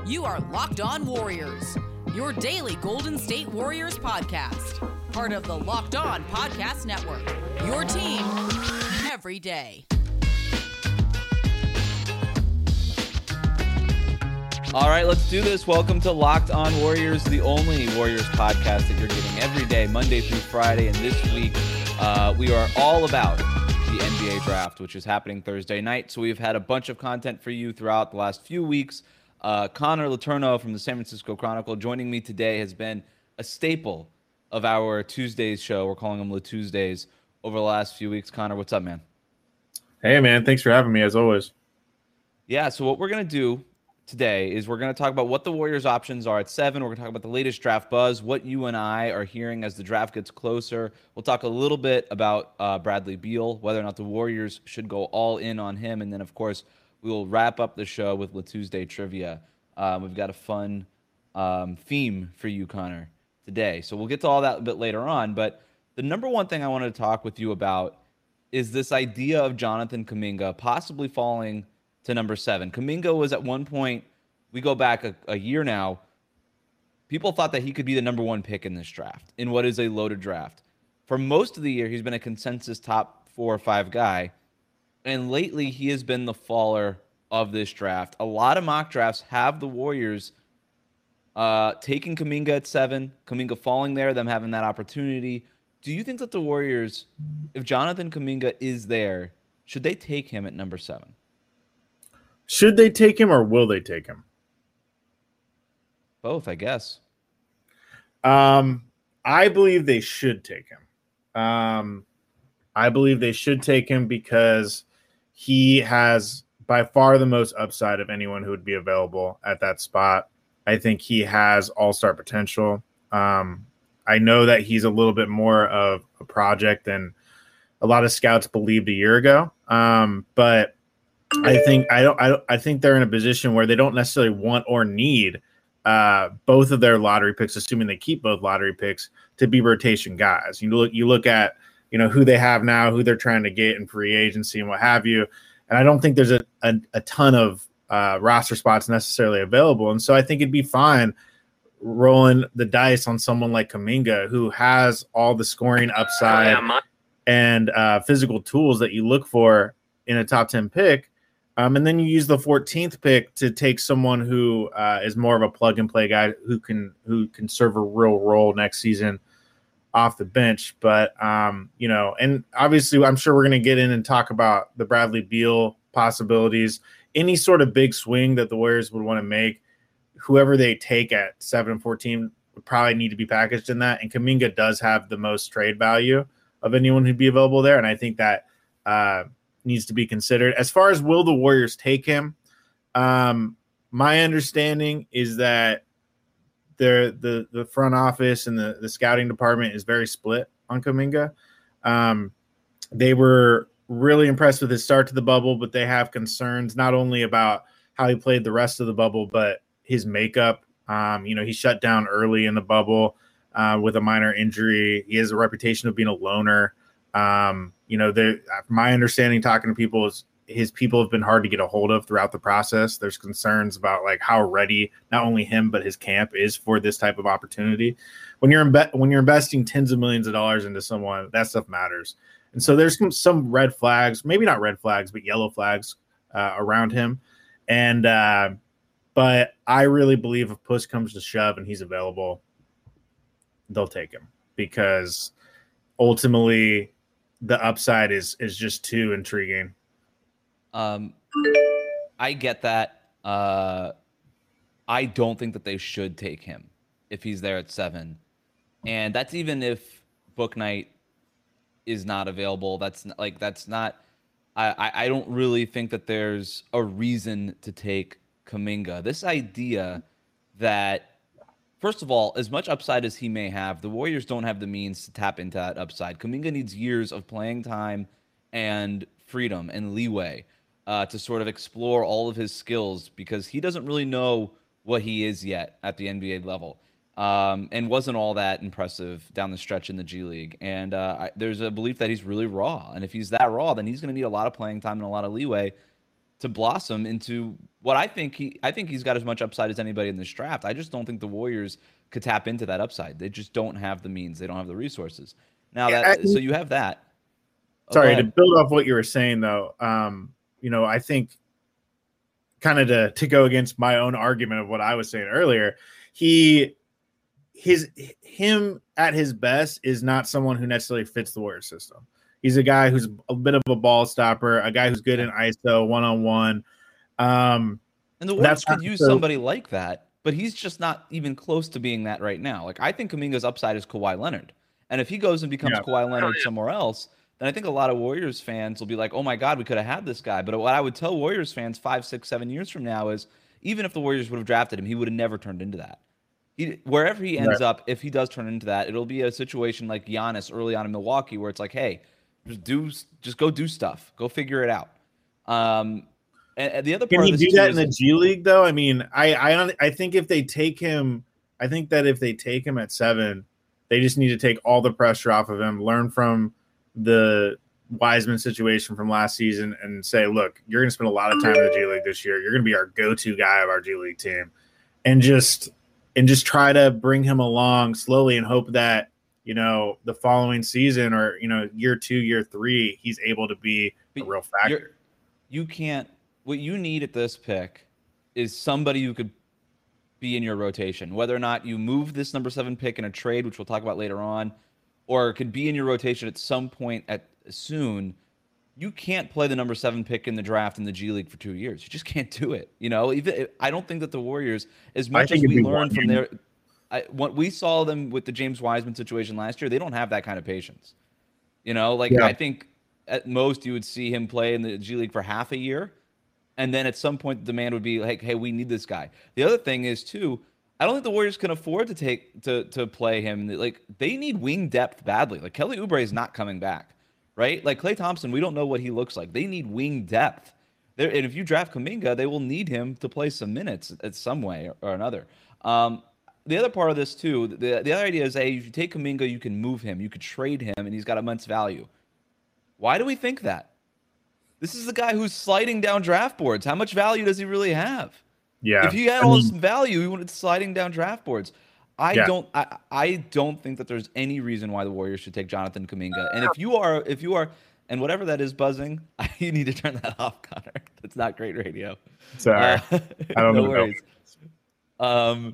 You are Locked On Warriors, your daily Golden State Warriors podcast. Part of the Locked On Podcast Network, your team every day. All right, let's do this. Welcome to Locked On Warriors, the only Warriors podcast that you're getting every day, Monday through Friday. And this week, we are all about the NBA draft, which is happening Thursday night. So we've had a bunch of content for you throughout the last few weeks. Connor Letourneau from the San Francisco Chronicle joining me today has been a staple of our Tuesdays show. We're calling them Le Tuesdays over the last few weeks. Connor, what's up, man? Hey, man. Thanks for having me, as always. Yeah, so what we're going to do today is we're going to talk about what the Warriors' options are at 7. We're going to talk about the latest draft buzz, what you and I are hearing as the draft gets closer. We'll talk a little bit about Bradley Beal, whether or not the Warriors should go all in on him. And then, of course, we will wrap up the show with Le Tuesday trivia. We've got a fun theme for you, Connor, today. So we'll get to all that a bit later on. But the number one thing I wanted to talk with you about is this idea of Jonathan Kuminga possibly falling to number 7. Kuminga was at one point, we go back a year now, people thought that he could be the number 1 pick in this draft, in what is a loaded draft. For most of the year, he's been a consensus top 4 or 5 guy, and lately he has been the faller of this draft. A lot of mock drafts have the Warriors taking Kuminga at 7, Kuminga falling there, them having that opportunity. Do you think that the Warriors, if Jonathan Kuminga is there, should they take him at number 7? Should they take him or will they take him? Both, I guess. I believe they should take him. I believe they should take him because he has by far the most upside of anyone who would be available at that spot. I think he has all-star potential. I know that he's a little bit more of a project than a lot of scouts believed a year ago. But I think they're in a position where they don't necessarily want or need both of their lottery picks, assuming they keep both lottery picks, to be rotation guys. You look at who they have now, who they're trying to get in free agency and what have you, and I don't think there's a ton of roster spots necessarily available. And so I think it'd be fine rolling the dice on someone like Kuminga, who has all the scoring upside and physical tools that you look for in a top 10 pick. And then you use the 14th pick to take someone who is more of a plug and play guy who can serve a real role next season off the bench. But, and obviously I'm sure we're going to get in and talk about the Bradley Beal possibilities. Any sort of big swing that the Warriors would want to make, whoever they take at 7 and 14 would probably need to be packaged in that. And Kuminga does have the most trade value of anyone who'd be available there. And I think that needs to be considered. As far as will the Warriors take him, my understanding is that the front office and the scouting department is very split on Kuminga. They were really impressed with his start to the bubble, but they have concerns not only about how he played the rest of the bubble, but his makeup. He shut down early in the bubble with a minor injury. He has a reputation of being a loner. My understanding talking to people is his people have been hard to get a hold of throughout the process. There's concerns about like how ready not only him but his camp is for this type of opportunity. When you're investing tens of millions of dollars into someone, that stuff matters. And so there's some red flags, maybe not red flags, but yellow flags around him. And but I really believe if push comes to shove and he's available, they'll take him because ultimately the upside is just too intriguing. I get that. I don't think that they should take him if he's there at 7. And that's even if Bouknight is not available. I don't really think that there's a reason to take Kuminga. This idea that, first of all, as much upside as he may have, the Warriors don't have the means to tap into that upside. Kuminga needs years of playing time and freedom and leeway to sort of explore all of his skills because he doesn't really know what he is yet at the NBA level. And wasn't all that impressive down the stretch in the G League. And there's a belief that he's really raw. And if he's that raw, then he's going to need a lot of playing time and a lot of leeway. to blossom into what I think he's got as much upside as anybody in this draft. I just don't think the Warriors could tap into that upside. They just don't have the means. They don't have the resources. Now so you have that. Sorry, to build off what you were saying though, I think kind of to go against my own argument of what I was saying earlier, him at his best is not someone who necessarily fits the Warriors system. He's a guy who's a bit of a ball stopper, a guy who's good in ISO one-on-one. And the Warriors could use somebody like that, but he's just not even close to being that right now. Like, I think Kuminga's upside is Kawhi Leonard. And if he goes and becomes Kawhi Leonard somewhere else, then I think a lot of Warriors fans will be like, oh my God, we could have had this guy. But what I would tell Warriors fans 5, 6, 7 years from now is, even if the Warriors would have drafted him, he would have never turned into that. Wherever he ends up, if he does turn into that, it'll be a situation like Giannis early on in Milwaukee, where it's like, hey, just go do stuff, go figure it out. And the other part, can he do that in the G League though? I mean, I think if they take him, I think that if they take him at 7, they just need to take all the pressure off of him, learn from the Wiseman situation from last season, and say, look, you're going to spend a lot of time in the G League this year. You're going to be our go-to guy of our G League team, and just try to bring him along slowly and hope that, the following season or, year 2, year 3, he's able to be a real factor. What you need at this pick is somebody who could be in your rotation, whether or not you move this number 7 pick in a trade, which we'll talk about later on, or could be in your rotation at some point soon. You can't play the number 7 pick in the draft in the G League for 2 years. You just can't do it. Even I don't think that the Warriors, as much as we learned from what we saw them with the James Wiseman situation last year, they don't have that kind of patience. I think at most you would see him play in the G League for half a year, and then at some point the demand would be like, hey, we need this guy. The other thing is too, I don't think the Warriors can afford to play him. Like, they need wing depth badly. Like, Kelly Oubre is not coming back, right? Like, Klay Thompson, we don't know what he looks like. They need wing depth. And if you draft Kuminga, they will need him to play some minutes at some way or another. The other part of this too, the other idea is, hey, if you take Kuminga, you can move him, you could trade him, and he's got immense value. Why do we think that? This is the guy who's sliding down draft boards. How much value does he really have? Yeah. If he had all this value, he wouldn't sliding down draft boards. I don't think that there's any reason why the Warriors should take Jonathan Kuminga. And if you are, and whatever that is buzzing, you need to turn that off, Connor. That's not great radio. Sorry. I don't know. Worries.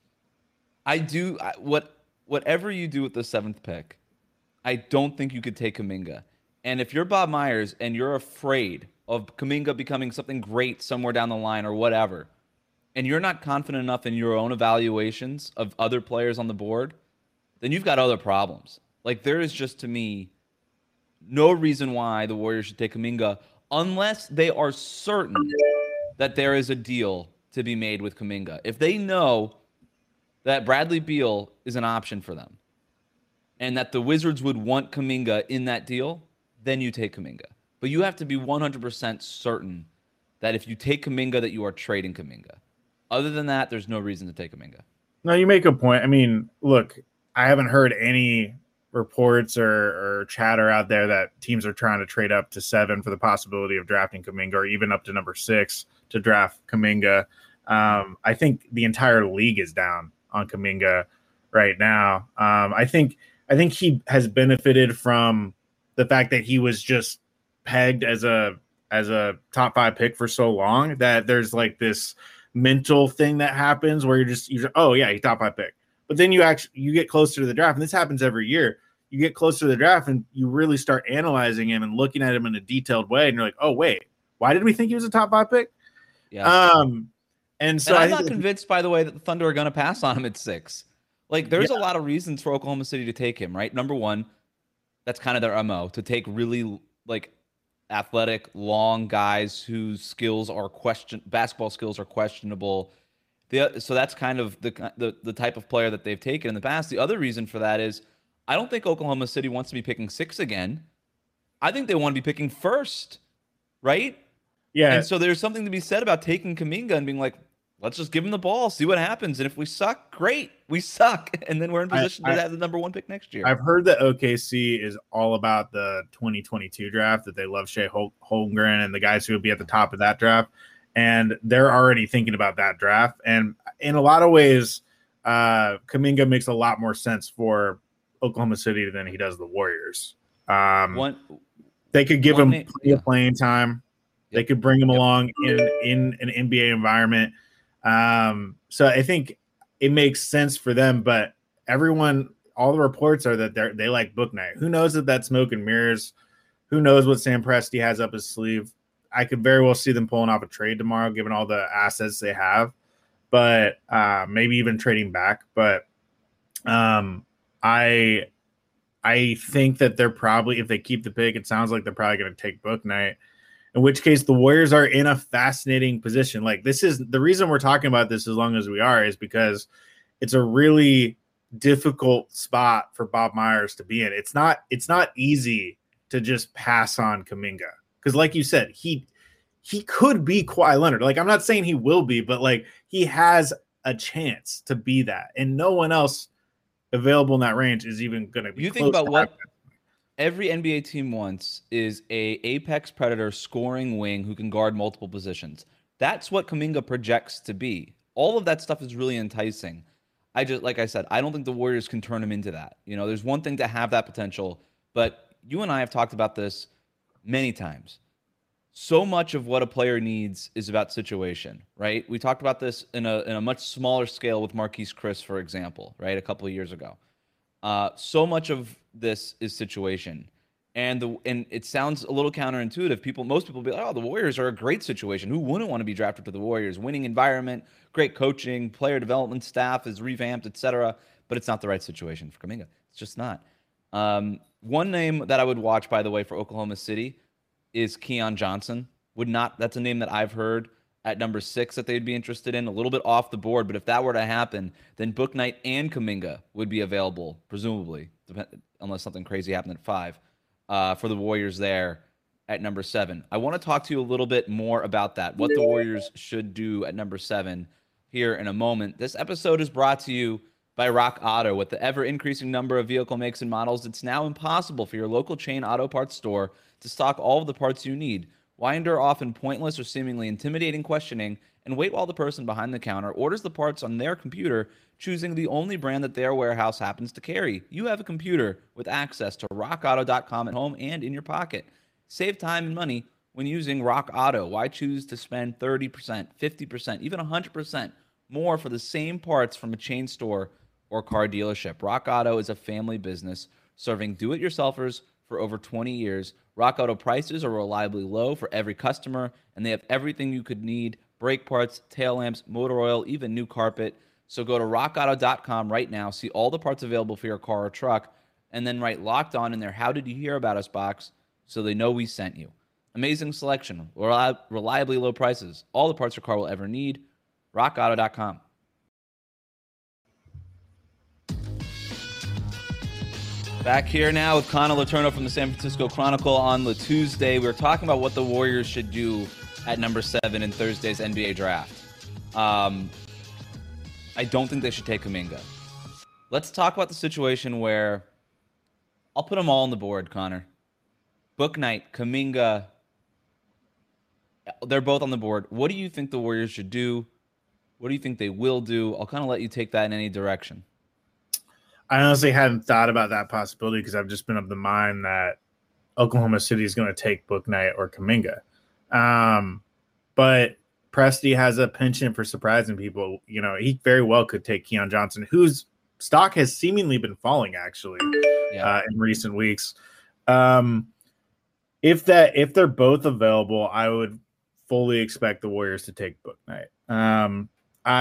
Whatever you do with the 7th pick, I don't think you could take Kuminga. And if you're Bob Myers and you're afraid of Kuminga becoming something great somewhere down the line or whatever, and you're not confident enough in your own evaluations of other players on the board, then you've got other problems. Like, there is just, to me, no reason why the Warriors should take Kuminga unless they are certain that there is a deal to be made with Kuminga. If they know that Bradley Beal is an option for them and that the Wizards would want Kuminga in that deal, then you take Kuminga. But you have to be 100% certain that if you take Kuminga, that you are trading Kuminga. Other than that, there's no reason to take Kuminga. No, you make a point. I mean, look, I haven't heard any reports or chatter out there that teams are trying to trade up to 7 for the possibility of drafting Kuminga, or even up to number 6 to draft Kuminga. I think the entire league is down on Kuminga right now. I think he has benefited from the fact that he was just pegged as a top 5 pick for so long that there's like this mental thing that happens where you're oh yeah, he's top 5 pick. But then you get closer to the draft, and this happens every year. You get closer to the draft and you really start analyzing him and looking at him in a detailed way, and you're like, oh wait, why did we think he was a top 5 pick? Yeah. And so I'm not convinced, by the way, that the Thunder are going to pass on him at 6. Like, there's a lot of reasons for Oklahoma City to take him, right? Number one, that's kind of their MO, to take really like athletic, long guys whose skills are basketball skills are questionable. So that's kind of the type of player that they've taken in the past. The other reason for that is I don't think Oklahoma City wants to be picking 6 again. I think they want to be picking 1st, right? Yeah. And so there's something to be said about taking Kuminga and being like, let's just give him the ball, see what happens. And if we suck, great. We suck. And then we're in position to have the number 1 pick next year. I've heard that OKC is all about the 2022 draft, that they love Shea Holmgren and the guys who will be at the top of that draft. And they're already thinking about that draft. And in a lot of ways, Kuminga makes a lot more sense for Oklahoma City than he does the Warriors. They could give him plenty of playing time. They could bring him along in an NBA environment. So I think it makes sense for them, but all the reports are that they like Bouknight. Who knows if that's smoke and mirrors? Who knows what Sam Presti has up his sleeve? I could very well see them pulling off a trade tomorrow, given all the assets they have, but maybe even trading back. But I think that they're probably, if they keep the pick, it sounds like they're probably going to take Bouknight. In which case, the Warriors are in a fascinating position. Like, this is the reason we're talking about this as long as we are, is because it's a really difficult spot for Bob Myers to be in. It's not easy to just pass on Kuminga, because, like you said, he could be Kawhi Leonard. Like, I'm not saying he will be, but like, he has a chance to be that, and no one else available in that range is even going to be. You think about what every NBA team wants is a apex predator scoring wing who can guard multiple positions. That's what Kuminga projects to be. All of that stuff is really enticing. Like I said, I don't think the Warriors can turn him into that. You know, there's one thing to have that potential, but you and I have talked about this many times. So much of what a player needs is about situation, right? We talked about this in a much smaller scale with Marquise Chris, for example, right? A couple of years ago. So much of this is situation, and it sounds a little counterintuitive. Most people be like, "Oh, the Warriors are a great situation. Who wouldn't want to be drafted to the Warriors? Winning environment, great coaching, player development staff is revamped, etc." But it's not the right situation for Kuminga. It's just not. One name that I would watch, by the way, for Oklahoma City is Keon Johnson. That's a name that I've heard at number 6 that they'd be interested in, a little bit off the board. But if that were to happen, then Bouknight and Kuminga would be available, presumably, unless something crazy happened at 5, for the Warriors there at number 7. I want to talk to you a little bit more about that, what the Warriors should do at number 7 here in a moment. This episode is brought to you by Rock Auto. With the ever-increasing number of vehicle makes and models, it's now impossible for your local chain auto parts store to stock all of the parts you need. Why endure often pointless or seemingly intimidating questioning and wait while the person behind the counter orders the parts on their computer, choosing the only brand that their warehouse happens to carry? You have a computer with access to rockauto.com at home and in your pocket. Save time and money when using Rock Auto. Why choose to spend 30%, 50%, even 100% more for the same parts from a chain store or car dealership? Rock Auto is a family business serving do-it-yourselfers for over 20 years. Rock Auto prices are reliably low for every customer, and they have everything you could need: brake parts, tail lamps, motor oil, even new carpet. So go to rockauto.com right now, see all the parts available for your car or truck, and then write "Locked On" in their "How did you hear about us" box so they know we sent you. Amazing selection, reliably low prices, all the parts your car will ever need. rockauto.com. Back here now with Connor Letourneau from the San Francisco Chronicle on the Tuesday. We're talking about what the Warriors should do at number 7 in Thursday's NBA draft. I don't think they should take Kuminga. Let's talk about the situation where I'll put them all on the board, Connor. Bouknight, Kuminga, they're both on the board. What do you think the Warriors should do? What do you think they will do? I'll kind of let you take that in any direction. I honestly hadn't thought about that possibility because I've just been of the mind that Oklahoma City is going to take Bouknight or Kuminga. But Presti has a penchant for surprising people. You know, he very well could take Keon Johnson, whose stock has seemingly been falling actually in recent weeks. If they're both available, I would fully expect the Warriors to take Bouknight.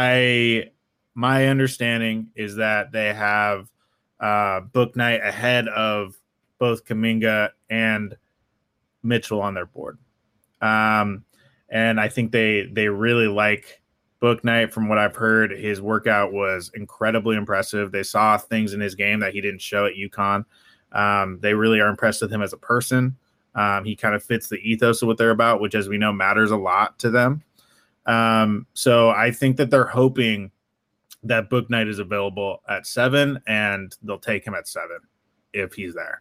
My understanding is that they have Bouknight ahead of both Kuminga and Mitchell on their board. And I think they really like Bouknight. From what I've heard, his workout was incredibly impressive. They saw things in his game that he didn't show at UConn. They really are impressed with him as a person. He kind of fits the ethos of what they're about, which, as we know, matters a lot to them. So I think that they're hoping that Bouknight is available at 7, and they'll take him at 7 if he's there.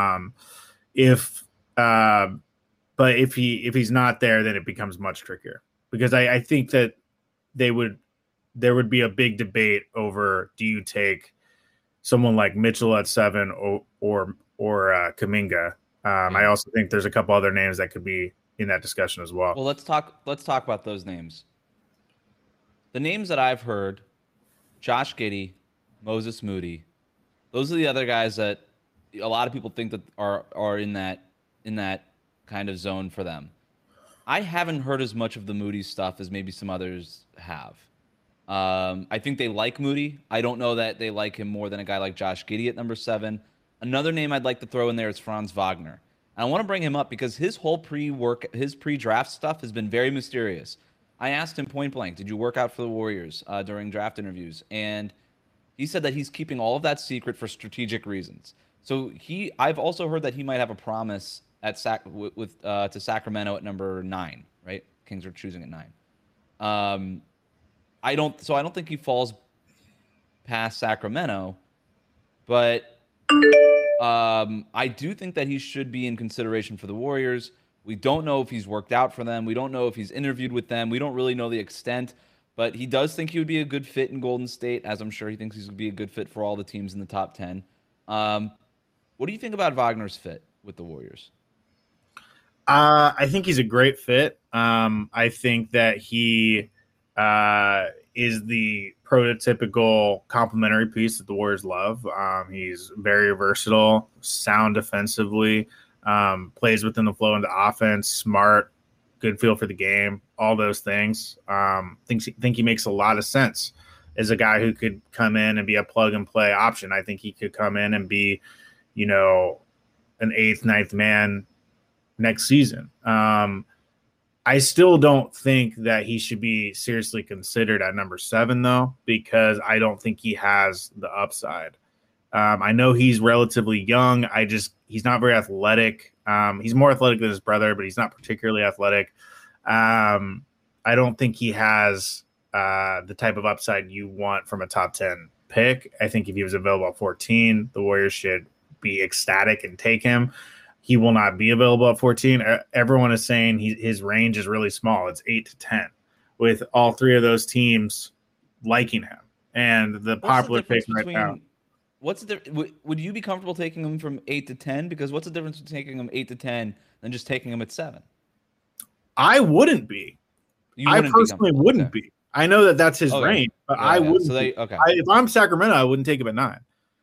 But if he's not there, then it becomes much trickier, because I think that there would be a big debate over, do you take someone like Mitchell at 7 or Kuminga? I also think there's a couple other names that could be in that discussion as well. Well, let's talk about those names. The names that I've heard: Josh Giddey, Moses Moody. Those are the other guys that a lot of people think that are in that kind of zone for them. I haven't heard as much of the Moody stuff as maybe some others have. I think they like Moody. I don't know that they like him more than a guy like Josh Giddey at number 7. Another name I'd like to throw in there is Franz Wagner. And I want to bring him up because his whole pre-draft stuff has been very mysterious. I asked him point blank, did you work out for the Warriors during draft interviews? And he said that he's keeping all of that secret for strategic reasons. So I've also heard that he might have a promise at to Sacramento at number 9, right? Kings are choosing at 9. I don't think he falls past Sacramento, but I do think that he should be in consideration for the Warriors. We don't know if he's worked out for them. We don't know if he's interviewed with them. We don't really know the extent, but he does think he would be a good fit in Golden State, as I'm sure he thinks he's going to be a good fit for all the teams in the top 10. What do you think about Wagner's fit with the Warriors? I think he's a great fit. I think that he is the prototypical complementary piece that the Warriors love. He's very versatile, sound defensively, plays within the flow into offense, smart, good feel for the game, all those things. Think he makes a lot of sense as a guy who could come in and be a plug-and-play option. I think he could come in and be, an 8th, 9th man next season. I still don't think that he should be seriously considered at number 7, though, because I don't think he has the upside. I know he's relatively young. He's not very athletic. He's more athletic than his brother, but he's not particularly athletic. I don't think he has the type of upside you want from a top 10 pick. I think if he was available at 14, the Warriors should be ecstatic and take him. He will not be available at 14. Everyone is saying his range is really small. It's 8 to 10, with all 3 of those teams liking him. And the popular pick right now. What's the would you be comfortable taking him from 8 to 10? Because what's the difference between taking him 8 to 10 and just taking him at 7? I wouldn't be. I personally wouldn't be. I know that that's his range, but I wouldn't. So if I'm Sacramento, I wouldn't take him at 9.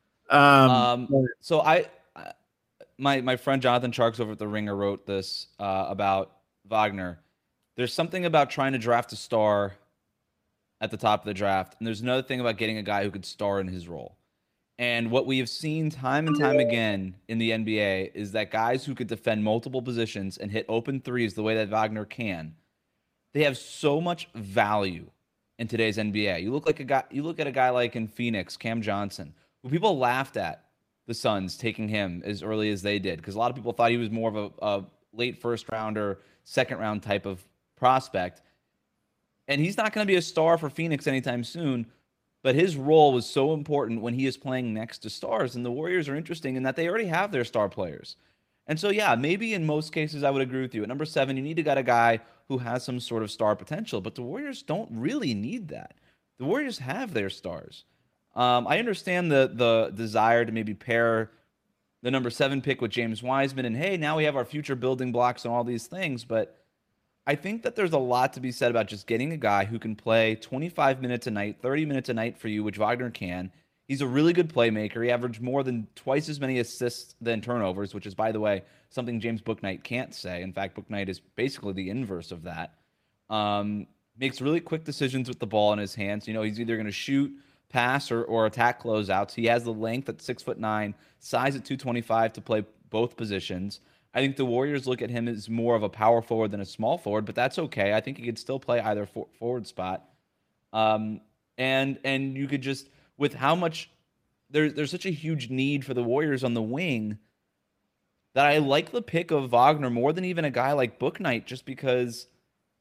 So my friend Jonathan Sharks over at The Ringer wrote this about Wagner. There's something about trying to draft a star at the top of the draft, and there's another thing about getting a guy who could star in his role. And what we have seen time and time again in the NBA is that guys who could defend multiple positions and hit open threes the way that Wagner can, they have so much value in today's NBA. You look at a guy like in Phoenix, Cam Johnson, who people laughed at the Suns taking him as early as they did, because a lot of people thought he was more of a late first rounder, second round type of prospect. And he's not going to be a star for Phoenix anytime soon, but his role was so important when he is playing next to stars. And the Warriors are interesting in that they already have their star players. And so, yeah, maybe in most cases I would agree with you. At number 7, you need to get a guy who has some sort of star potential, but the Warriors don't really need that. The Warriors have their stars. I understand the desire to maybe pair the number 7 pick with James Wiseman, and hey, now we have our future building blocks and all these things, but I think that there's a lot to be said about just getting a guy who can play 25 minutes a night, 30 minutes a night for you, which Wagner can. He's a really good playmaker. He averaged more than twice as many assists than turnovers, which is, by the way, something James Bouknight can't say. In fact, Bouknight is basically the inverse of that. Makes really quick decisions with the ball in his hands. He's either going to shoot, pass, or attack closeouts. He has the length at 6'9", size at 225 to play both positions. I think the Warriors look at him as more of a power forward than a small forward, but that's okay. I think he could still play either forward spot. And you could just, with how much there's such a huge need for the Warriors on the wing, that I like the pick of Wagner more than even a guy like Bouknight, just because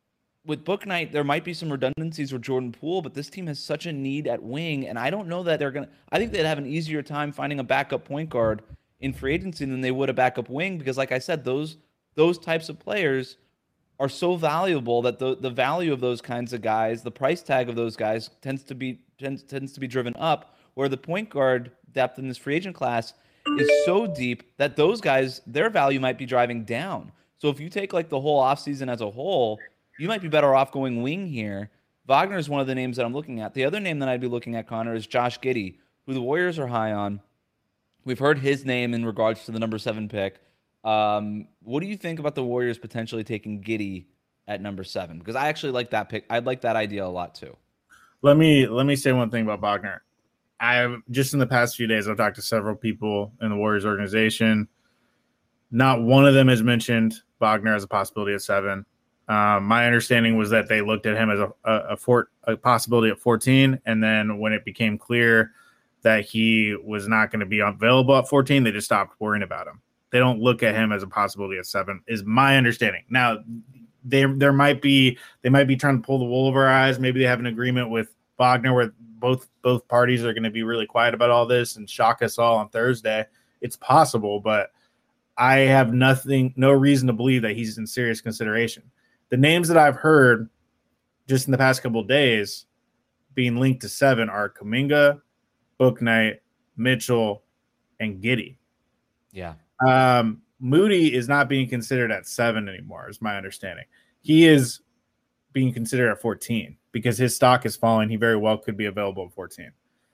with Book Knight, there might be some redundancies with Jordan Poole, but this team has such a need at wing, and I don't know that they're gonna. I think they'd have an easier time finding a backup point guard in free agency than they would a backup wing because, like I said, those types of players are so valuable that the value of those kinds of guys, the price tag of those guys tends to be driven up, where the point guard depth in this free agent class is so deep that those guys, their value might be driving down. So if you take like the whole offseason as a whole, you might be better off going wing here. Wagner is one of the names that I'm looking at. The other name that I'd be looking at, Connor, is Josh Giddey, who the Warriors are high on. We've heard his name in regards to the number 7 pick. What do you think about the Warriors potentially taking Giddey at number 7? Because I actually like that pick. I'd like that idea a lot too. Let me say one thing about Wagner. I've just in the past few days, I've talked to several people in the Warriors organization. Not one of them has mentioned Wagner as a possibility at 7. My understanding was that they looked at him as a possibility at 14, and then when it became clear that he was not going to be available at 14, they just stopped worrying about him. They don't look at him as a possibility at 7, is my understanding. Now, they might be trying to pull the wool over our eyes.Maybe they have an agreement with Wagner where both parties are going to be really quiet about all this and shock us all on Thursday. It's possible, but I have no reason to believe that he's in serious consideration. The names that I've heard just in the past couple of days being linked to 7 are Kuminga, Bouknight, Mitchell, and Giddey. Yeah. Moody is not being considered at 7 anymore, is my understanding. He is being considered at 14 because his stock is falling. He very well could be available at 14.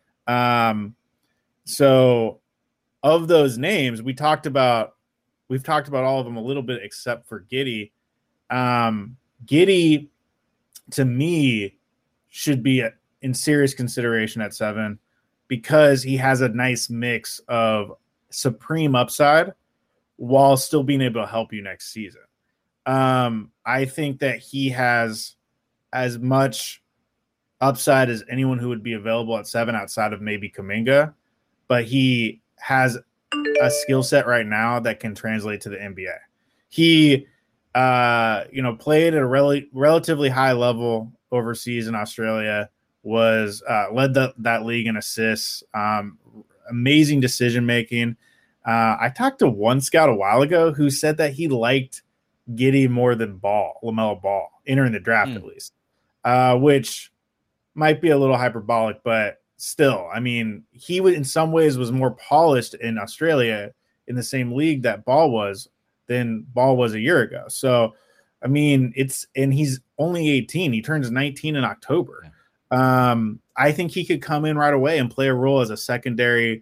So of those names, we've talked about all of them a little bit except for Giddey. Giddey, to me, should be in serious consideration at 7 because he has a nice mix of supreme upside while still being able to help you next season. I think that he has as much upside as anyone who would be available at 7 outside of maybe Kuminga, but he has a skill set right now that can translate to the NBA. He played at a relatively high level overseas in Australia, was led that league in assists, amazing decision making. I talked to one scout a while ago who said that he liked Giddey more than LaMelo Ball, entering the draft at least, which might be a little hyperbolic, but still, I mean, he in some ways was more polished in Australia in the same league that Ball was than Ball was a year ago. So, I mean, and he's only 18. He turns 19 in October. I think he could come in right away and play a role as a secondary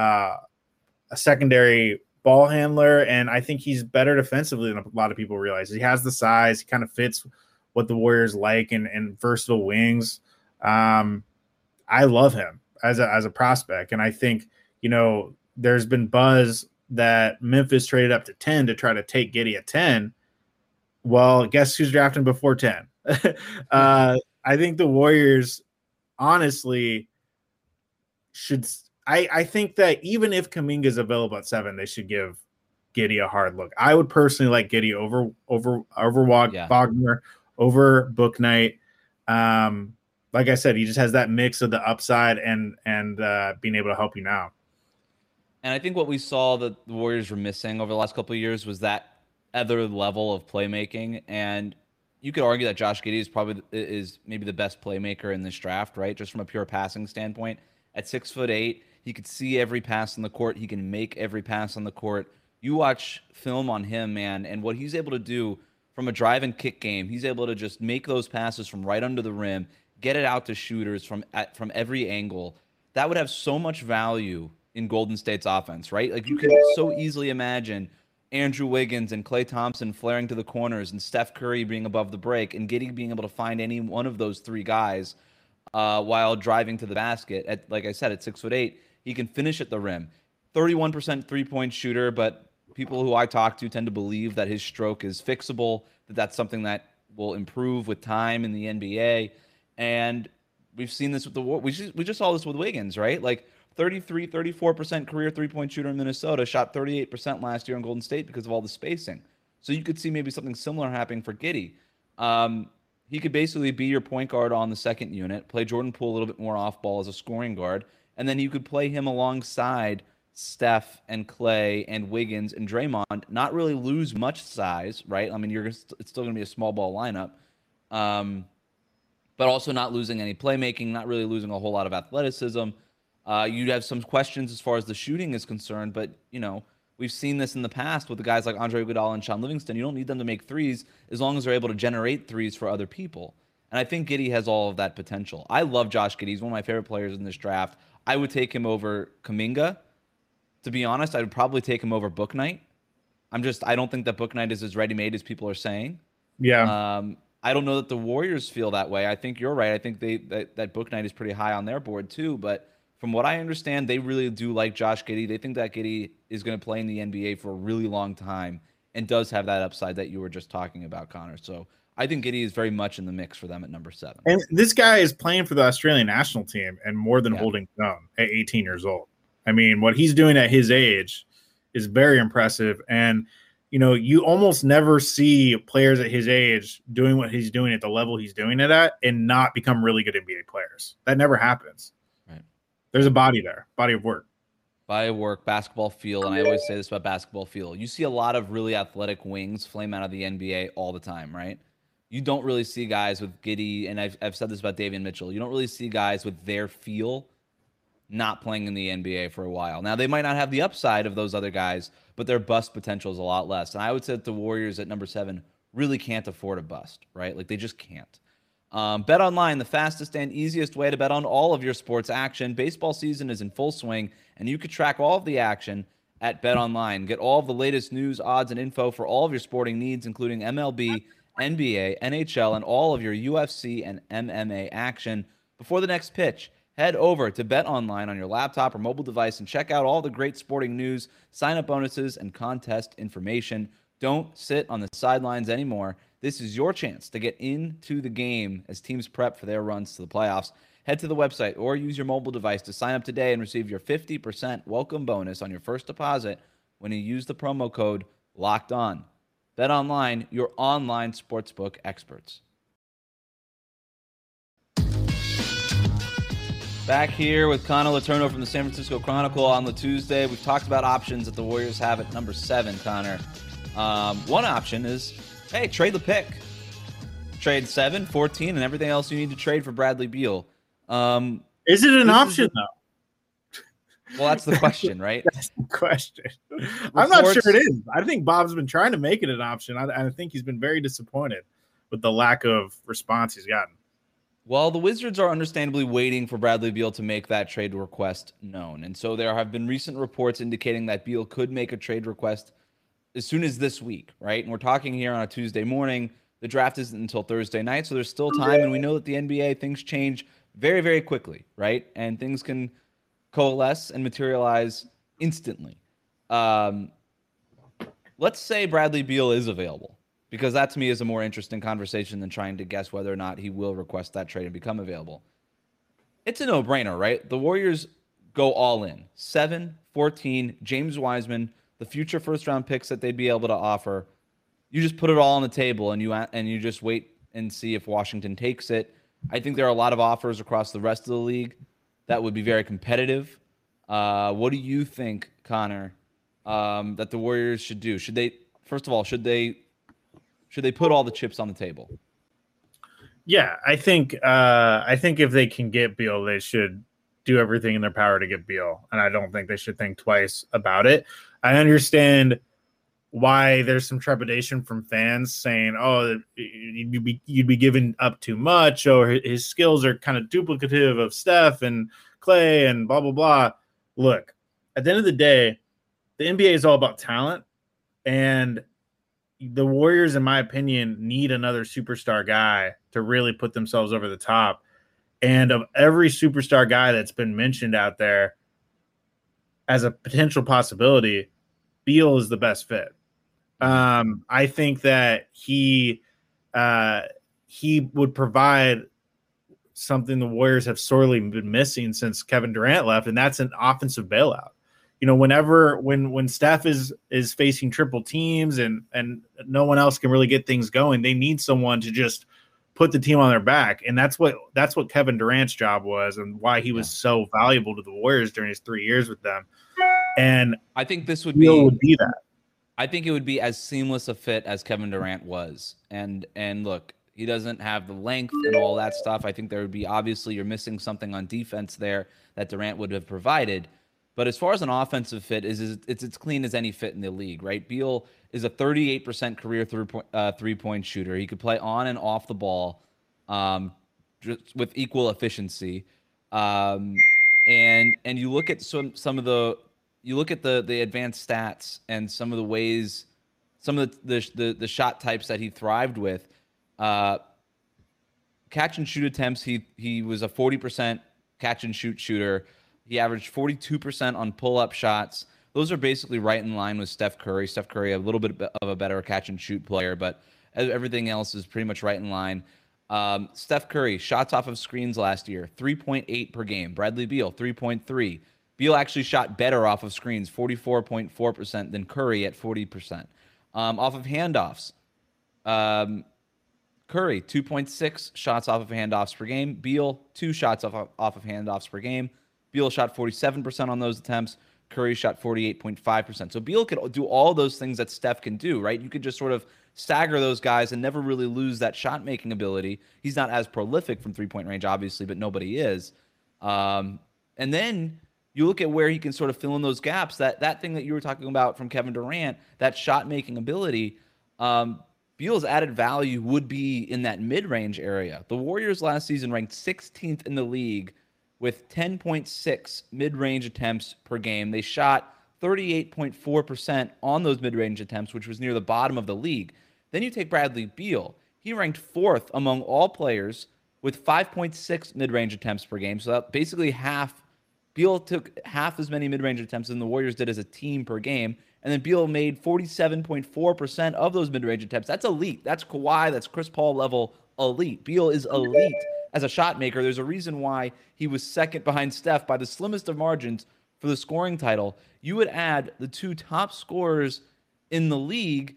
ball handler, and I think he's better defensively than a lot of people realize. He has the size. He kind of fits what the Warriors like and versatile wings. I love him as a prospect, and I think there's been buzz that Memphis traded up to 10 to try to take Giddey at 10. Well, guess who's drafting before 10? I think the Warriors honestly should. I think that even if Kuminga is available at 7, they should give Giddey a hard look. I would personally like Giddey over Wagner, over Bouknight. Like I said, he just has that mix of the upside and being able to help you now. And I think what we saw that the Warriors were missing over the last couple of years was that other level of playmaking. And you could argue that Josh Giddey is maybe the best playmaker in this draft, right? Just from a pure passing standpoint. At 6'8", he could see every pass on the court. He can make every pass on the court. You watch film on him, man, and what he's able to do from a drive and kick game, he's able to just make those passes from right under the rim, get it out to shooters from every angle. That would have so much value in Golden State's offense, right? Like you can so easily imagine Andrew Wiggins and Klay Thompson flaring to the corners and Steph Curry being above the break and Giddey being able to find any one of those 3 guys while driving to the basket. Like I said, at 6'8", he can finish at the rim. 31% three-point shooter, but people who I talk to tend to believe that his stroke is fixable, that's something that will improve with time in the NBA. And we've seen this with we just saw this with Wiggins, right? Like 34% career three-point shooter in Minnesota, shot 38% last year in Golden State because of all the spacing. So you could see maybe something similar happening for Giddey. he could basically be your point guard on the second unit, play Jordan Poole a little bit more off ball as a scoring guard, and then you could play him alongside Steph and Clay and Wiggins and Draymond, not really lose much size, right? I mean, it's still going to be a small ball lineup, but also not losing any playmaking, not really losing a whole lot of athleticism. You'd have some questions as far as the shooting is concerned, but, we've seen this in the past with the guys like Andre Iguodala and Sean Livingston. You don't need them to make threes as long as they're able to generate threes for other people. And I think Giddey has all of that potential. I love Josh Giddey. He's one of my favorite players in this draft. I would take him over Kuminga. To be honest, I would probably take him over Bouknight. I don't think that Bouknight is as ready-made as people are saying. Yeah. I don't know that the Warriors feel that way. I think you're right. I think that Bouknight is pretty high on their board too, but from what I understand, they really do like Josh Giddey. They think that Giddey is going to play in the NBA for a really long time and does have that upside that you were just talking about, Connor. So I think Giddey is very much in the mix for them at number 7. And this guy is playing for the Australian national team and more than holding his own at 18 years old. I mean, what he's doing at his age is very impressive. And, you almost never see players at his age doing what he's doing at the level he's doing it at and not become really good NBA players. That never happens. Right. There's a body there, body of work. Basketball feel, and I always say this about basketball feel. You see a lot of really athletic wings flame out of the NBA all the time, right? You don't really see guys with Giddey, and I've said this about Davion Mitchell. You don't really see guys with their feel not playing in the NBA for a while. Now, they might not have the upside of those other guys, but their bust potential is a lot less. And I would say that the Warriors at number 7 really can't afford a bust, right? Like, they just can't. Bet Online, the fastest and easiest way to bet on all of your sports action. Baseball season is in full swing, and you can track all of the action at Bet Online. Get all of the latest news, odds, and info for all of your sporting needs, including MLB, NBA, NHL, and all of your UFC and MMA action. Before the next pitch, head over to Bet Online on your laptop or mobile device and check out all the great sporting news, sign-up bonuses, and contest information. Don't sit on the sidelines anymore. This is your chance to get into the game as teams prep for their runs to the playoffs. Head to the website or use your mobile device to sign up today and receive your 50% welcome bonus on your first deposit when you use the promo code LOCKEDON. Bet Online, your online sportsbook experts. Back here with Connor Letourneau from the San Francisco Chronicle on the Tuesday. We've talked about options that the Warriors have at number 7, Connor. One option is, hey, trade the pick. Trade 7, 14, and everything else you need to trade for Bradley Beal. Is it an option, though? Well, that's the question, right? That's the question. I'm not sure it is. I think Bob's been trying to make it an option. I think he's been very disappointed with the lack of response he's gotten. Well, the Wizards are understandably waiting for Bradley Beal to make that trade request known. And so there have been recent reports indicating that Beal could make a trade request as soon as this week, right? And we're talking here on a Tuesday morning. The draft isn't until Thursday night, so there's still time. And we know that the NBA, things change very, very quickly, right? And things can coalesce and materialize instantly. Let's say Bradley Beal is available, because that to me is a more interesting conversation than trying to guess whether or not he will request that trade and become available. It's a no-brainer, right? The Warriors go all in. 7, 14, James Wiseman, the future first-round picks that they'd be able to offer. You just put it all on the table, and you just wait and see if Washington takes it. I think there are a lot of offers across the rest of the league that would be very competitive. What do you think, Connor, that the Warriors should do? Should they put all the chips on the table? Yeah, I think if they can get Beal, they should do everything in their power to get Beal, and I don't think they should think twice about it. I understand why there's some trepidation from fans saying, "Oh, you'd be giving up too much," or his skills are kind of duplicative of Steph and Clay and blah blah blah. Look, at the end of the day, the NBA is all about talent, and the Warriors, in my opinion, need another superstar guy to really put themselves over the top. And of every superstar guy that's been mentioned out there as a potential possibility, Beal is the best fit. I think that he would provide something the Warriors have sorely been missing since Kevin Durant left, and that's an offensive bailout. You know, when Steph is facing triple teams and no one else can really get things going, they need someone to just put the team on their back. And that's what Kevin Durant's job was, and why he was so valuable to the Warriors during his 3 years with them. And I think this would be that. I think it would be as seamless a fit as Kevin Durant was. And look, he doesn't have the length and all that stuff. I think there would be, obviously, you're missing something on defense there that Durant would have provided. But as far as an offensive fit, it's as clean as any fit in the league, right? Beal is a 38% career three-point shooter. He could play on and off the ball just with equal efficiency. And you look at some of the advanced stats and some of the ways, some of the shot types that he thrived with. Catch and shoot attempts, he was a 40% catch and shoot shooter. He averaged 42% on pull-up shots. Those are basically right in line with Steph Curry. Steph Curry, a little bit of a better catch and shoot player, but everything else is pretty much right in line. Steph Curry, shots off of screens last year, 3.8 per game. Bradley Beal, 3.3. Beal actually shot better off of screens, 44.4% than Curry at 40%. Off of handoffs, Curry, 2.6 shots off of handoffs per game. Beal, 2 shots off of handoffs per game. Beal shot 47% on those attempts. Curry shot 48.5%. So Beal could do all those things that Steph can do, right? You could just sort of stagger those guys and never really lose that shot-making ability. He's not as prolific from three-point range, obviously, but nobody is. And then you look at where he can sort of fill in those gaps. That thing that you were talking about from Kevin Durant, that shot-making ability, Beal's added value would be in that mid-range area. The Warriors last season ranked 16th in the league with 10.6 mid-range attempts per game. They shot 38.4% on those mid-range attempts, which was near the bottom of the league. Then you take Bradley Beal. He ranked 4th among all players with 5.6 mid-range attempts per game. So that basically half. Beal took half as many mid-range attempts than the Warriors did as a team per game. And then Beal made 47.4% of those mid-range attempts. That's elite. That's Kawhi. That's Chris Paul level elite. Beal is elite as a shot maker. There's a reason why he was second behind Steph by the slimmest of margins for the scoring title. You would add the 2 top scorers in the league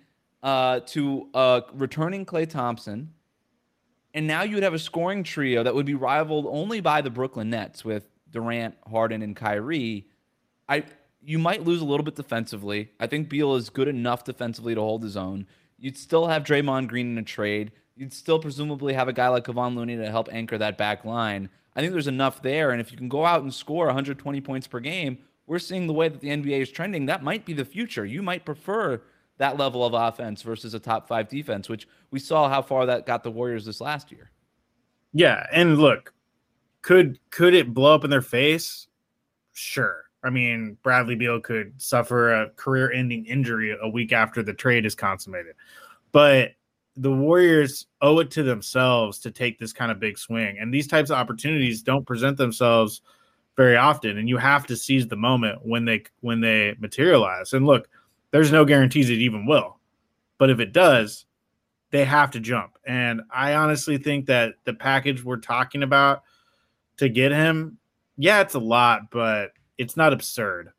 to returning Klay Thompson, and now you would have a scoring trio that would be rivaled only by the Brooklyn Nets with Durant, Harden, and Kyrie. You might lose a little bit defensively. I think Beal is good enough defensively to hold his own. You'd still have Draymond Green in a trade. You'd still presumably have a guy like Kevon Looney to help anchor that back line. I think there's enough there, and if you can go out and score 120 points per game, we're seeing the way that the NBA is trending. That might be the future. You might prefer that level of offense versus a top 5 defense, which we saw how far that got the Warriors this last year. Yeah, and look, could it blow up in their face? Sure. I mean, Bradley Beal could suffer a career-ending injury a week after the trade is consummated. But the Warriors owe it to themselves to take this kind of big swing. And these types of opportunities don't present themselves very often. And you have to seize the moment when they materialize. And look, there's no guarantees it even will. But if it does, they have to jump. And I honestly think that the package we're talking about to get him, yeah, it's a lot, but it's not absurd.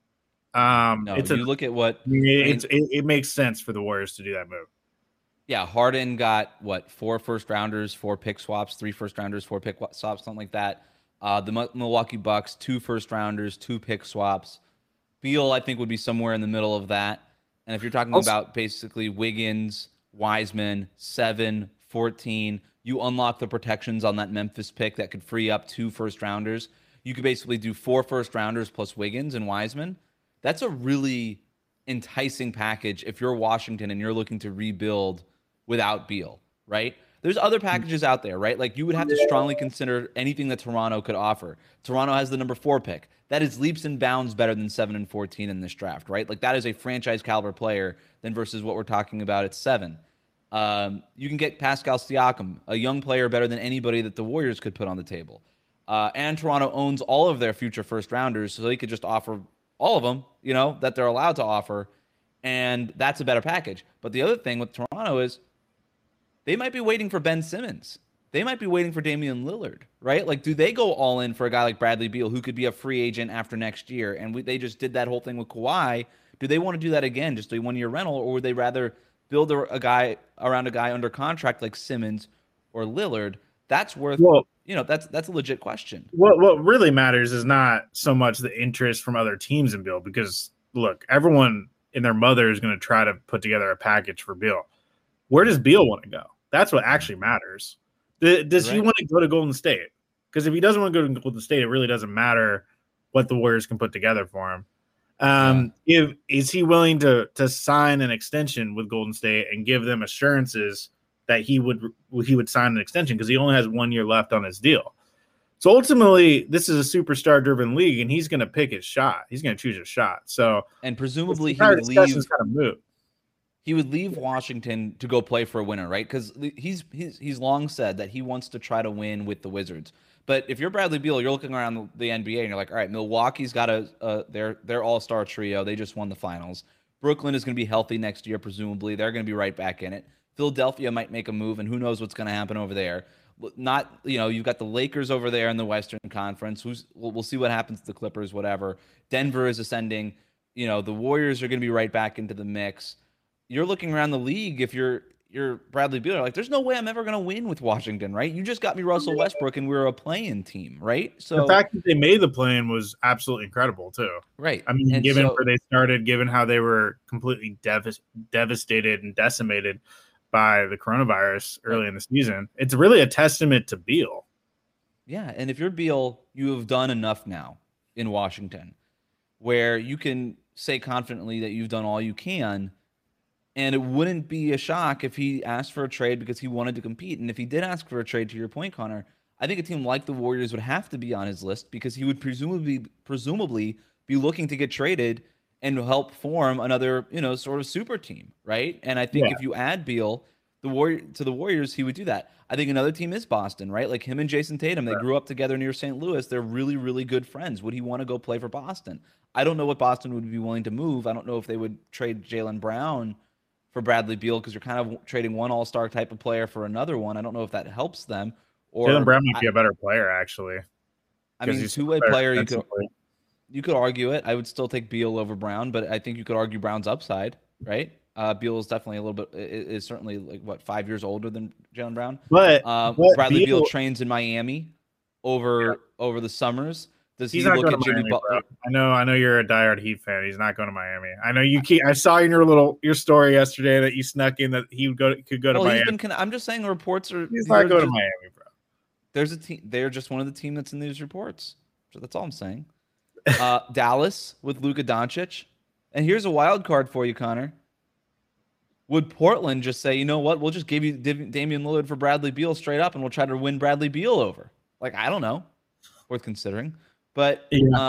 Look at what it makes sense for the Warriors to do that move. Yeah, Harden got 4 first-rounders, 4 pick swaps, 3 first-rounders, 4 pick swaps, something like that. The Milwaukee Bucks, 2 first-rounders, 2 pick swaps. Beal, I think, would be somewhere in the middle of that. And if you're talking about basically Wiggins, Wiseman, 7, 14, you unlock the protections on that Memphis pick that could free up 2 first-rounders. You could basically do 4 first-rounders plus Wiggins and Wiseman. That's a really enticing package if you're Washington and you're looking to rebuild without Beal, right? There's other packages out there, right? Like you would have to strongly consider anything that Toronto could offer. Toronto has the number 4 pick. That is leaps and bounds better than 7 and 14 in this draft, right? Like that is a franchise caliber player than versus what we're talking about at 7. You can get Pascal Siakam, a young player better than anybody that the Warriors could put on the table. And Toronto owns all of their future first rounders, so they could just offer all of them, that they're allowed to offer. And that's a better package. But the other thing with Toronto is they might be waiting for Ben Simmons. They might be waiting for Damian Lillard, right? Like, do they go all in for a guy like Bradley Beal, who could be a free agent after next year? And they just did that whole thing with Kawhi. Do they want to do that again, just a 1-year rental, or would they rather build a guy around a guy under contract like Simmons, or Lillard, that's worth, Well, that's a legit question. what really matters is not so much the interest from other teams in Beal, because look, everyone and their mother is going to try to put together a package for Beal. Where does Beal want to go? That's what actually matters. Does he want to go to Golden State? Because if he doesn't want to go to Golden State, it really doesn't matter what the Warriors can put together for him. Is he willing to sign an extension with Golden State and give them assurances that he would sign an extension, because he only has 1 year left on his deal? So ultimately, this is a superstar-driven league, and he's going to pick his shot. He's going to choose his shot. So, and presumably he would leave. Kind of moot. He would leave Washington to go play for a winner, right? Because he's long said that he wants to try to win with the Wizards. But if you're Bradley Beal, you're looking around the NBA and you're like, all right, Milwaukee's got their all-star trio. They just won the finals. Brooklyn is going to be healthy next year, presumably. They're going to be right back in it. Philadelphia might make a move, and who knows what's going to happen over there. You've got the Lakers over there in the Western Conference. We'll see what happens to the Clippers, whatever. Denver is ascending. The Warriors are going to be right back into the mix. You're looking around the league. If you're Bradley Beal, you're like, there's no way I'm ever going to win with Washington, right? You just got me Russell Westbrook, and we were a play-in team, right? So the fact that they made the play-in was absolutely incredible too, right? I mean, given where they started, given how they were completely devastated and decimated by the coronavirus early in the season, it's really a testament to Beal. Yeah, and if you're Beal, you have done enough now in Washington where you can say confidently that you've done all you can. And it wouldn't be a shock if he asked for a trade because he wanted to compete. And if he did ask for a trade, to your point, Connor, I think a team like the Warriors would have to be on his list, because he would presumably be looking to get traded and help form another, sort of super team, right? And I think if you add Beal to the Warriors, he would do that. I think another team is Boston, right? Like him and Jason Tatum, they grew up together near St. Louis. They're really, really good friends. Would he want to go play for Boston? I don't know what Boston would be willing to move. I don't know if they would trade Jaylen Brown for Bradley Beal, because you're kind of trading one all-star type of player for another one. I don't know if that helps them. Or Jaylen Brown might be a better player, actually. I mean, two-way player, you could argue it. I would still take Beal over Brown, but I think you could argue Brown's upside, right? Beal is definitely a little bit, is certainly 5 years older than Jaylen Brown. But Bradley Beal trains in Miami over the summers. He's not going to Miami, bro. I know you're a diehard Heat fan. He's not going to Miami. I know you. I saw in your story yesterday that you snuck in that he could go to Miami. I'm just saying the reports are. He's not going to Miami, bro. There's a team. They're just one of the team that's in these reports. So that's all I'm saying. Dallas with Luka Doncic, and here's a wild card for you, Connor. Would Portland just say, you know what, we'll just give you Damian Lillard for Bradley Beal straight up, and we'll try to win Bradley Beal over? I don't know. Worth considering. But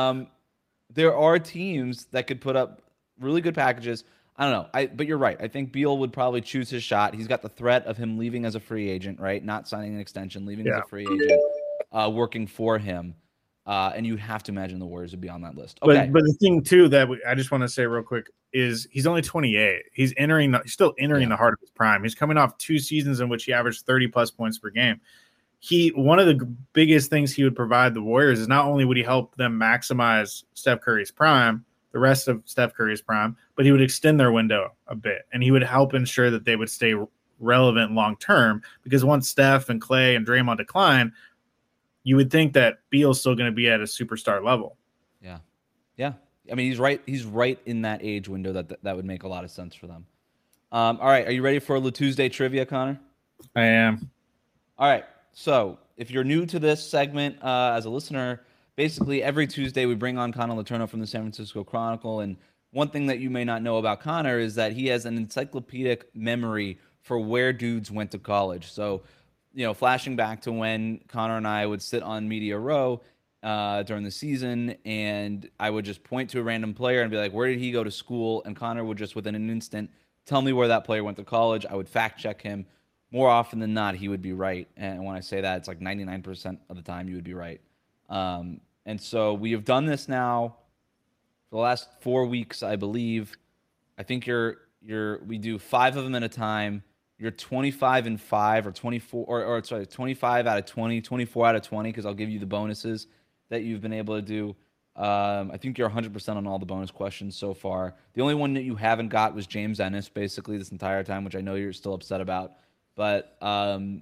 there are teams that could put up really good packages. I don't know. But you're right. I think Beal would probably choose his shot. He's got the threat of him leaving as a free agent, right? Not signing an extension, leaving as a free agent, working for him. And you have to imagine the Warriors would be on that list. Okay. But the thing, too, that I just want to say real quick is he's only 28. He's still entering the heart of his prime. He's coming off 2 seasons in which he averaged 30-plus points per game. One of the biggest things he would provide the Warriors is not only would he help them maximize Steph Curry's prime, the rest of Steph Curry's prime, but he would extend their window a bit, and he would help ensure that they would stay relevant long term, because once Steph and Klay and Draymond decline, you would think that Beal's still going to be at a superstar level. Yeah. I mean, he's right in that age window that would make a lot of sense for them. All right, are you ready for the Tuesday trivia, Connor? I am. All right. So if you're new to this segment as a listener, basically every Tuesday we bring on Connor Letourneau from the San Francisco Chronicle. And one thing that you may not know about Connor is that he has an encyclopedic memory for where dudes went to college. So, flashing back to when Connor and I would sit on Media Row during the season, and I would just point to a random player and be like, where did he go to school? And Connor would just within an instant tell me where that player went to college. I would fact check him. More often than not, he would be right. And when I say that, it's 99% of the time you would be right. And so we have done this now for the last 4 weeks, I believe. I think we do 5 of them at a time. You're 25-5 or 24, or 25 out of 20, 24 out of 20, because I'll give you the bonuses that you've been able to do. I think you're 100% on all the bonus questions so far. The only one that you haven't got was James Ennis, basically, this entire time, which I know you're still upset about. But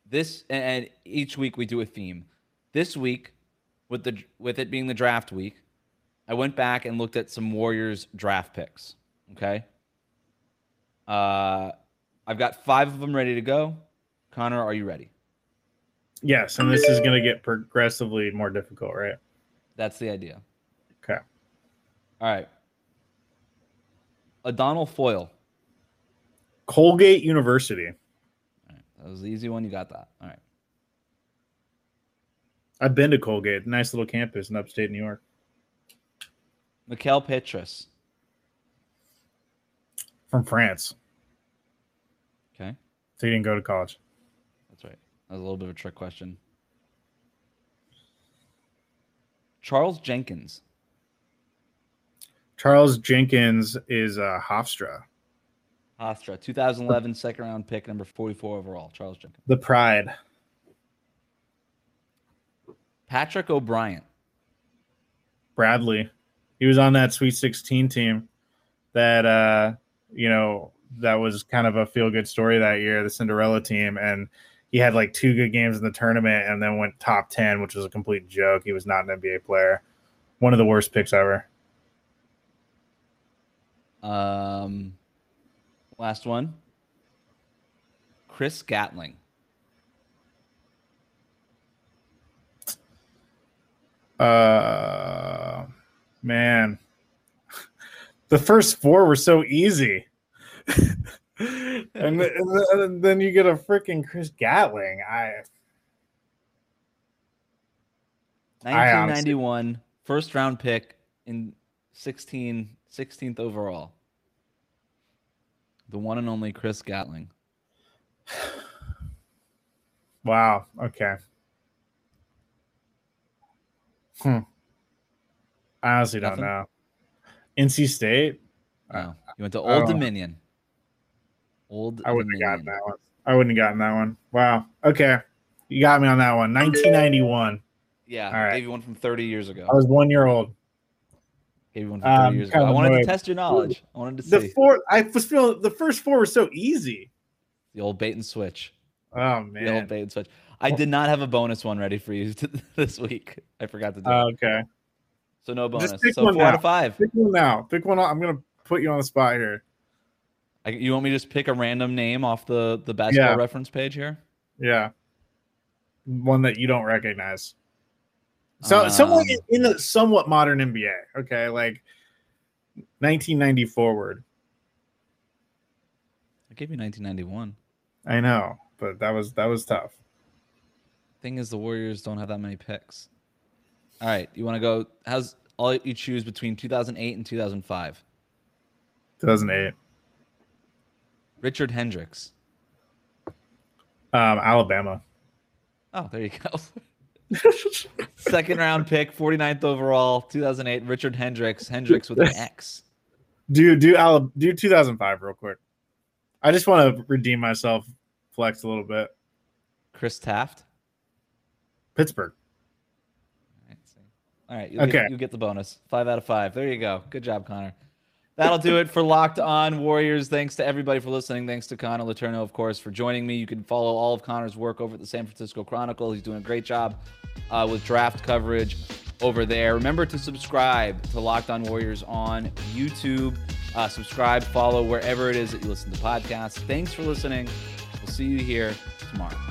This and each week we do a theme. This week, with it being the draft week, I went back and looked at some Warriors draft picks. Okay. I've got 5 of them ready to go. Connor, are you ready? Yes, and this is going to get progressively more difficult, right? That's the idea. Okay. All right. O'Donnell Foyle. Colgate University. All right. That was the easy one. You got that. All right. I've been to Colgate. Nice little campus in upstate New York. Mikael Petrus. From France. Okay. So he didn't go to college. That's right. That was a little bit of a trick question. Charles Jenkins. Charles Jenkins is Hofstra. Hofstra, 2011 second round pick, number 44 overall. Charles Jenkins. The Pride. Patrick O'Brien. Bradley. He was on that Sweet 16 team that that was kind of a feel-good story that year, the Cinderella team, and he had like 2 good games in the tournament and then went top 10, which was a complete joke. He was not an NBA player. One of the worst picks ever. Last one. Chris Gatling. Man. The first 4 were so easy. and then you get a freaking Chris Gatling. 1991 first round pick in 16th overall. The one and only Chris Gatling. Wow. Okay. I honestly don't know. NC State? No. You went to Old Dominion. I wouldn't have gotten that one. Wow. Okay. You got me on that one. 1991. Yeah. All right. Gave you one from 30 years ago. I was 1 year old. Gave you one from 30 years ago. I wanted to test your knowledge. I wanted to see. The first 4 were so easy. The old bait and switch. Oh, man. The old bait and switch. I did not have a bonus one ready for you this week. I forgot to do it. Okay. So no bonus. So 4 out of 5. Pick one now. Pick one. I'm going to put you on the spot here. You want me to just pick a random name off the basketball reference page here? Yeah. One that you don't recognize. So someone in a somewhat modern NBA. Okay, like 1990 forward. I gave you 1991. I know, but that was tough. Thing is, the Warriors don't have that many picks. All right, you want to go? I'll let you choose between 2008 and 2005. 2008. Richard Hendricks. Alabama. Oh, there you go. Second round pick, 49th overall, 2008. Richard Hendricks. Hendricks with an X. Do 2005 real quick. I just want to redeem myself, flex a little bit. Chris Taft. Pittsburgh. All right. You get the bonus. 5 out of 5. There you go. Good job, Connor. That'll do it for Locked On Warriors. Thanks to everybody for listening. Thanks to Connor Letourneau, of course, for joining me. You can follow all of Connor's work over at the San Francisco Chronicle. He's doing a great job with draft coverage over there. Remember to subscribe to Locked On Warriors on YouTube. Subscribe, follow wherever it is that you listen to podcasts. Thanks for listening. We'll see you here tomorrow.